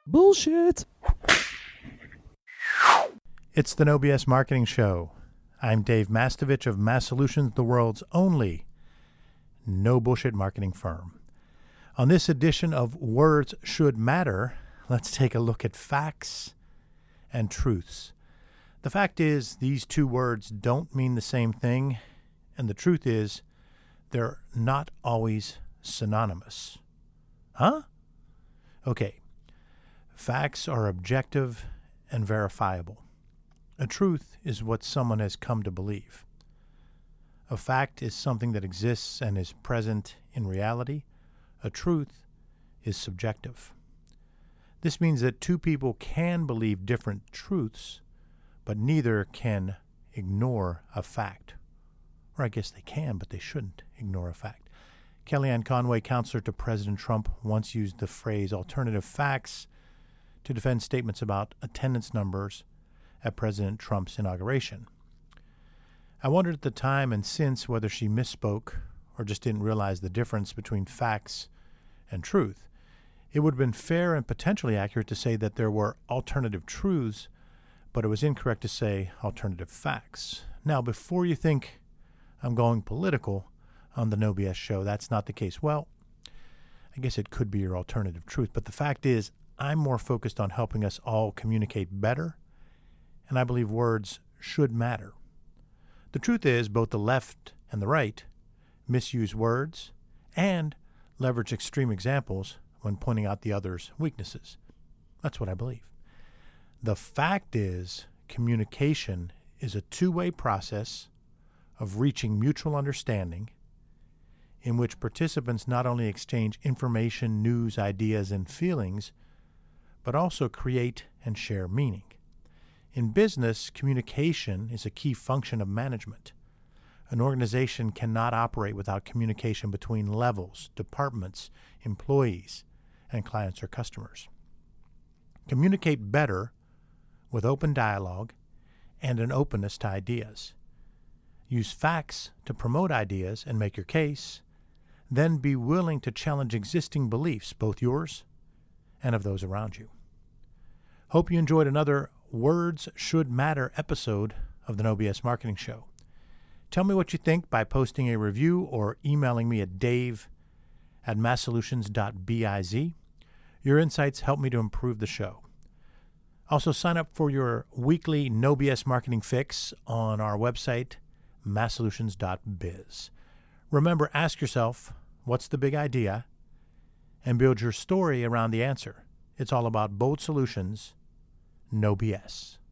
Bullshit. It's the No BS Marketing Show. I'm Dave Mastovich of Mass Solutions, the world's only no bullshit marketing firm. On this edition of Words Should Matter, let's take a look at facts and truths. The fact is, these two words don't mean the same thing, and the truth is, they're not always synonymous. Huh? Okay. Facts are objective and verifiable. A truth is what someone has come to believe. A fact is something that exists and is present in reality. A truth is subjective. This means that two people can believe different truths, but neither can ignore a fact. Or I guess they can, but they shouldn't ignore a fact. Kellyanne Conway, counselor to President Trump, once used the phrase alternative facts to defend statements about attendance numbers at President Trump's inauguration. I wondered at the time and since whether she misspoke or just didn't realize the difference between facts and truth. It would have been fair and potentially accurate to say that there were alternative truths, but it was incorrect to say alternative facts. Now, before you think I'm going political on the No BS show, that's not the case. Well, I guess it could be your alternative truth, but the fact is, I'm more focused on helping us all communicate better, and I believe words should matter. The truth is, both the left and the right misuse words and leverage extreme examples when pointing out the other's weaknesses. That's what I believe. The fact is, communication is a two-way process of reaching mutual understanding in which participants not only exchange information, news, ideas, and feelings, but also create and share meaning. In business, communication is a key function of management. An organization cannot operate without communication between levels, departments, employees, and clients or customers. Communicate better with open dialogue and an openness to ideas. Use facts to promote ideas and make your case. Then be willing to challenge existing beliefs, both yours and of those around you. Hope you enjoyed another Words Should Matter episode of the No BS Marketing Show. Tell me what you think by posting a review or emailing me at dave@masssolutions.biz. Your insights help me to improve the show. Also, sign up for your weekly No BS Marketing Fix on our website, masssolutions.biz. Remember, ask yourself, what's the big idea? And build your story around the answer. It's all about bold solutions, no BS.